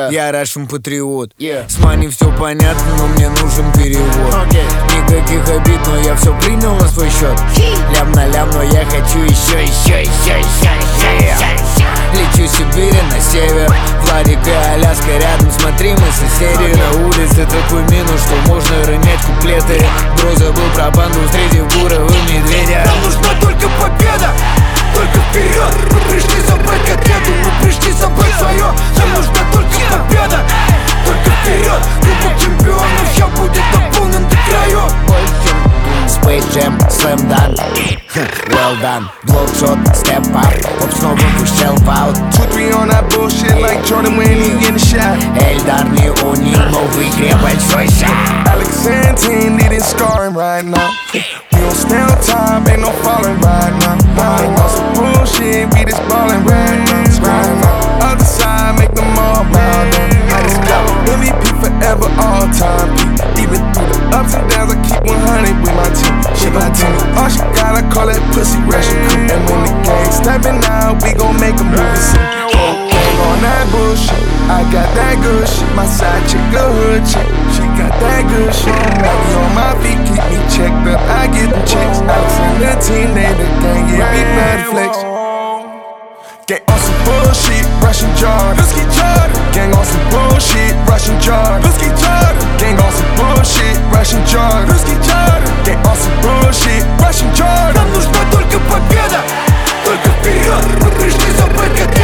Я Russian патриот. С мани все понятно, но мне нужен перевод. Никаких обид, но я все принял на свой счет. Лям на лям, но я хочу еще. Лечу с Сибири на север, Владик и Аляска рядом. Смотри, мы соседи. На улице такой минус, что можно ронять куплеты. Бро забыл про банду, встретив бурого медведя. Нам нужна только победа, только вперед. Мы пришли забрать котлету, мы пришли забрать свое. Нам нужна только победа, только вперед. Кубок чемпионов сейчас будет наполнен до краев. Space Jam, Slam Dunk, well done. Bloodshot, step up, поп снова вышел в аут. 2-3 on that bullshit like Jordan when he in the shot. Эльдар не у них, но в игре большой шаг. Alex and team needing scoring right now. We don't stand on time, ain't no falling right now. I ain't on some bullshit, we just ballin' right now. Other side, make them all bow down. I just got MVP forever, all time. Even through the ups and downs, I keep 100 with my team. She my team. All she gotta call that pussy Russian crew. And when the gang steppin' out, we gon' make a movie scene. Gang on that bullshit, I got that good shit. My side chick a hood chick, she got that good shit. Money on my feet, keep me checked up, I get the checks. Alex and the team, they the gang, yeah, we mad flex. Gang on some bullshit, Russian Jordan. Let's get Jordan. Gang on some bullshit, Russian Jordan. Let's get Jordan. Gang on some bullshit, Russian Jordan. Let's get Jordan. Gang on some bullshit, Russian Jordan. Нам нужна только победа, только вперед. Мы пришли забрать котлету.